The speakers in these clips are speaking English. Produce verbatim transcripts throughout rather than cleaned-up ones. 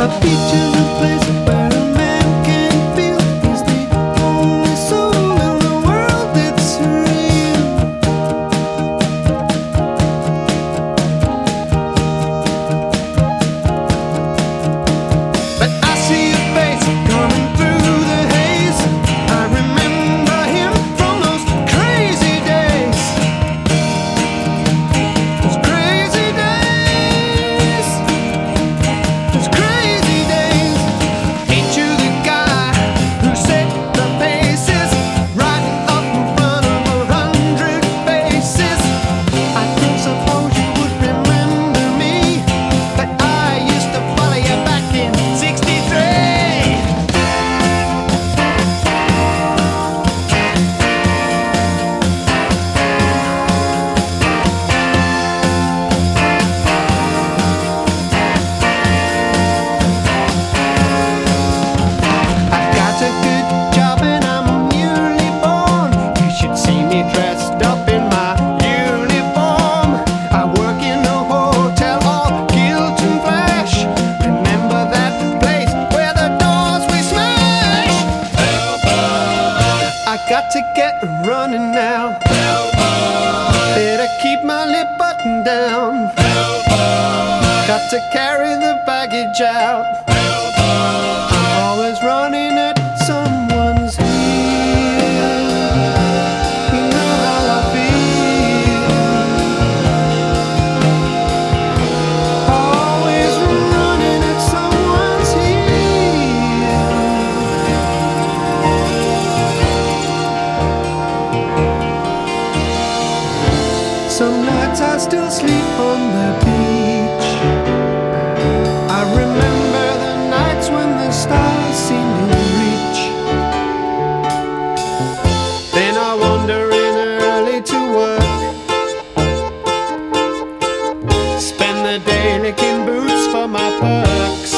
A beach is a place where a man can feel he's the only soul in the world that's real. But I see a face coming through the haze. I remember him from those crazy days. Those crazy days. Those crazy days. Ain't you the guy who set the paces right up in front of a hundred faces? I don't suppose you would remember me, but I used to follow you back in sixty-three. I've got a good job and I'm newly born. You should see me dressed up in my uniform. I work in a hotel, all guilt and flash. Remember that place where the doors we smash? I got to get running now. Better keep my lip buttoned down. Got to carry the baggage out. I'm always running at someone's heel. You know how I feel. Always running at someone's heel. Some nights I still sleep on the beach. I remember the nights when the stars seemed in reach. Then I wander in early to work. Spend the day licking boots for my perks.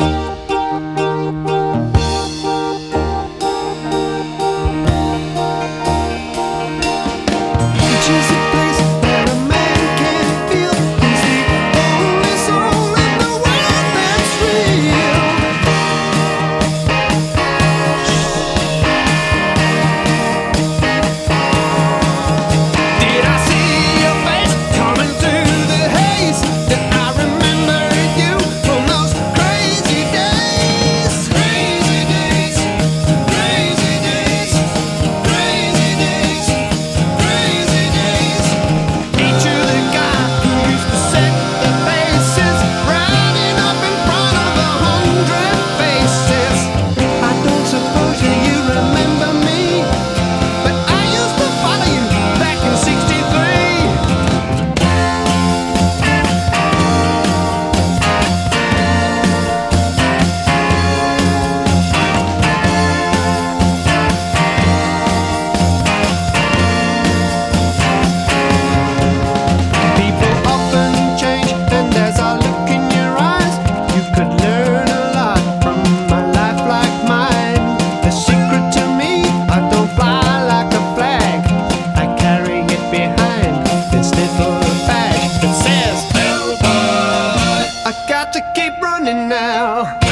Beach is a place where a man can feel he's the only soul in the world that's real. Did I see your face coming through the haze? Did I remember you from those crazy days? Crazy days, crazy days, crazy days, crazy days. Ain't you the guy who used to set the paces, riding up in front of a hundred faces? I don't suppose you, you remember me, but I used to follow you back in sixty-three. People often change, and there's a look in your eyes. You could learn a lot from a life like mine. The secret to me, I don't fly like a flag. I carry it behind this little badge that says, I got to keep running now.